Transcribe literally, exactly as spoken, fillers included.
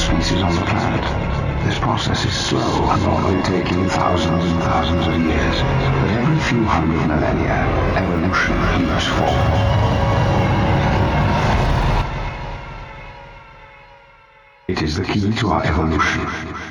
species on the planet. This process is slow, normally taking thousands and thousands of years, but every few hundred millennia, evolution must form. It is the key to our evolution.